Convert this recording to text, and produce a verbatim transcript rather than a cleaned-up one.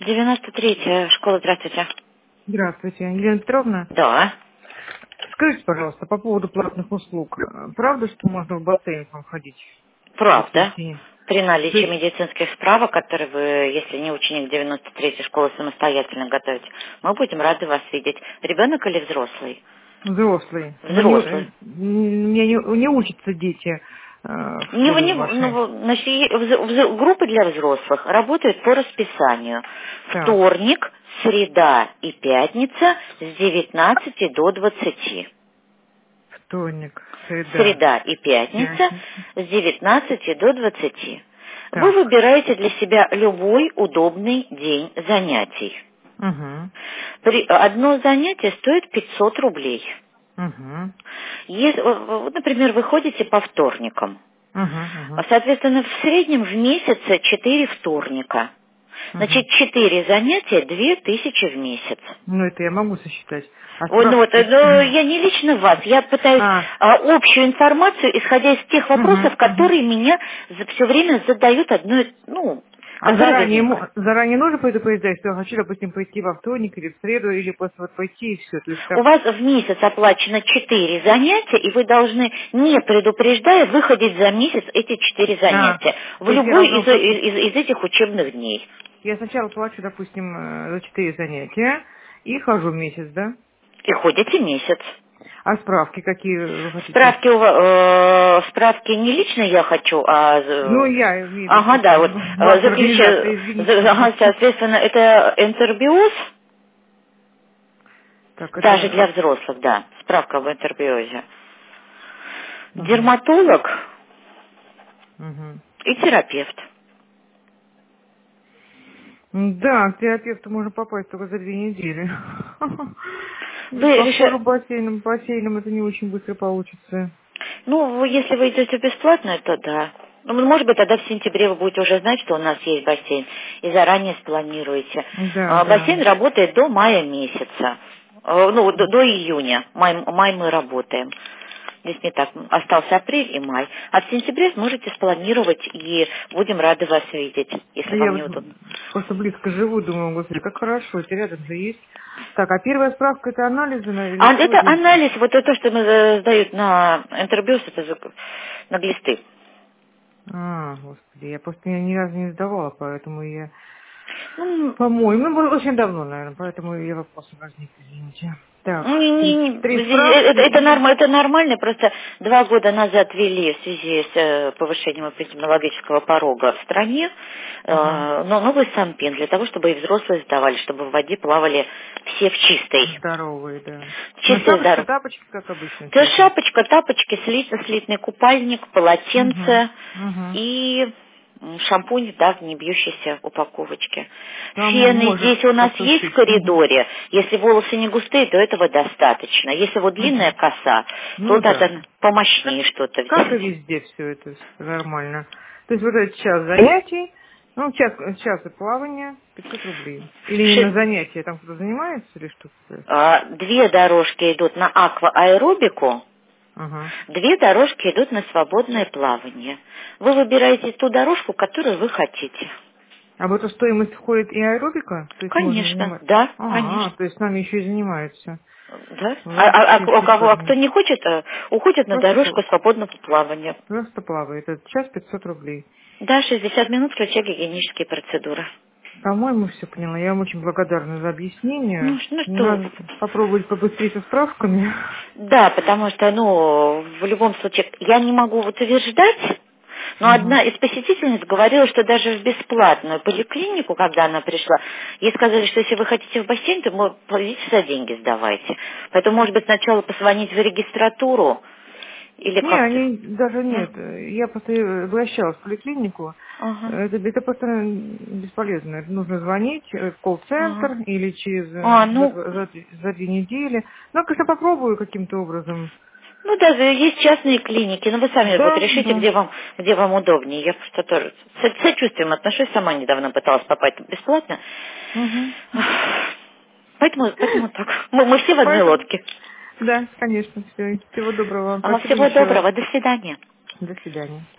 девяносто третья школа, здравствуйте. Здравствуйте, Елена Петровна. Да. Скажите, пожалуйста, по поводу платных услуг. Правда, что можно в бассейн к вам ходить? Правда. Если... При наличии То есть... медицинских справок, которые вы, если не ученик девяносто третьей школы, самостоятельно готовите, мы будем рады вас видеть. Ребенок или взрослый? Взрослые. Но не, Взрослый. не, не, не учатся дети э, в Не, вы школе не, вашей. ну, значит, е- вз- вз- группы для взрослых работают по расписанию. Так, Вторник, среда и пятница с девятнадцати до двадцати. вторник, среда, Среда и пятница пятница. с девятнадцати до двадцати. Вы Так, выбираете для себя любой удобный день занятий. угу, При- Одно занятие стоит пятьсот рублей. угу, Если, вот, например, вы ходите по вторникам. угу, угу, Соответственно, в среднем в месяц четыре вторника. угу. Значит, четыре занятия, две тысячи в месяц. Ну, это я могу сосчитать. А Ой, ну вот, справки... э, ну, я не лично вас, я пытаюсь А, а, общую информацию, исходя из тех угу, вопросов, угу. которые меня все время задают одной, ну, А которые заранее, возникают. мо- заранее нужно предупреждать, что я хочу, допустим, пойти во вторник или в среду, или просто вот пойти и все. То есть У так. вас в месяц оплачено четыре занятия, и вы должны, не предупреждая, выходить за месяц эти четыре А, занятия в то есть я любой должна из, платить. из- из этих учебных дней. Я сначала плачу, допустим, э, за четыре занятия и хожу месяц, да? И ходите месяц. А справки какие вы хотите? Справки, у ва- э, справки не лично я хочу, а... Ну, э, я имею в виду, в Ага, да, смысле, вот э, ваша заключ- организация, извините, за- ага, пожалуйста. соответственно, это энтербиоз, Так, даже для это... взрослых, да, справка об энтербиозе. Угу, Дерматолог угу. и терапевт. Да, к терапевту можно попасть только за две недели. Вы Похоже, реши- бассейном, бассейном это не очень быстро получится. Ну, вы- если вы идете бесплатно, то да. Ну, может быть, тогда в сентябре вы будете уже знать, что у нас есть бассейн, и заранее спланируете. Да, А, да. Бассейн работает до мая месяца. Э, Ну, до, до июня. Май, май мы работаем. Здесь не так. Остался апрель и май. А в сентябре сможете спланировать, и будем рады вас видеть, если Да я вам вот неудобно. просто близко живу, думаю, господи, как хорошо, это рядом же есть. Так, а первая справка это анализы на- или А что это здесь? анализ, вот это, что мы э, сдают на интербиос, это за- на глисты. А, господи, я просто я ни разу не сдавала, поэтому я... Ну, По-моему, ну, было очень давно, наверное, поэтому и вопрос возник, извините. Так, Не, не, три, не, три здесь э, справки это, это, и... норм- это нормально, просто два года назад ввели в связи с э, повышением эпидемиологического порога в стране Ага. э, но новый сампин для того, чтобы и взрослые сдавали, чтобы в воде плавали все в чистой. Здоровые, да. Ну, Чистый шапочка, здоров. тапочки, как обычно, То все есть это. шапочка, тапочки, слит- слитный купальник, Угу, полотенце угу. и м, шампунь, да, в небьющейся упаковочке. Там Фены можно здесь у нас есть в посушить. Угу. коридоре. Если волосы не густые, то этого достаточно. Если вот длинная Угу. коса, то Ну да. надо помощнее Как, что-то как и взять. везде все это нормально. То есть вот этот час занятий, ну, час, часы плавания, пятьсот рублей. Или именно Ши- занятия, там кто-то занимается или что такое? а, Две дорожки идут на аквааэробику, Ага. две дорожки идут на свободное плавание. Вы выбираете ту дорожку, которую вы хотите. А в эту стоимость входит и аэробика? То есть можно Конечно, заниматься? да, А, конечно. то есть с нами еще и занимаются. Да? А, а- Вообще а у кого, а кто прикольно. не хочет, э, уходит на Просто, дорожку пл- свободного плавания. просто плавает. Это час пятьсот рублей. Да, шестьдесят минут, включая гигиенические процедуры. По-моему, все поняла. Я вам очень благодарна за Ну, объяснение. ш- ну что вы. Надо попробовать побыстрее со справками. Да, потому что, ну, в любом случае, я не могу вот утверждать, но Угу. одна из посетительниц говорила, что даже в бесплатную поликлинику, когда она пришла, ей сказали, что если вы хотите в бассейн, то вы идите за деньги сдавайте. Поэтому, может быть, сначала позвонить в регистратуру или Не, как-то. они даже Ну, нет. Я просто обращалась в поликлинику. ага, Это, это просто бесполезно. Это нужно звонить в ага. колл-центр или через А, э, за, ну, два- за, за две недели. Ну, конечно, попробую каким-то образом. ну даже есть частные клиники, но вы сами вот Да, решите, да. где вам, где вам удобнее. Я просто тоже с сочувствием отношусь, сама недавно пыталась попасть бесплатно. Угу. Поэтому, поэтому так. Мы, мы все в одной Поэтому, лодке. да, конечно, все. Всего доброго вам. Ага, Спасибо всего еще раз. доброго, до свидания. До свидания.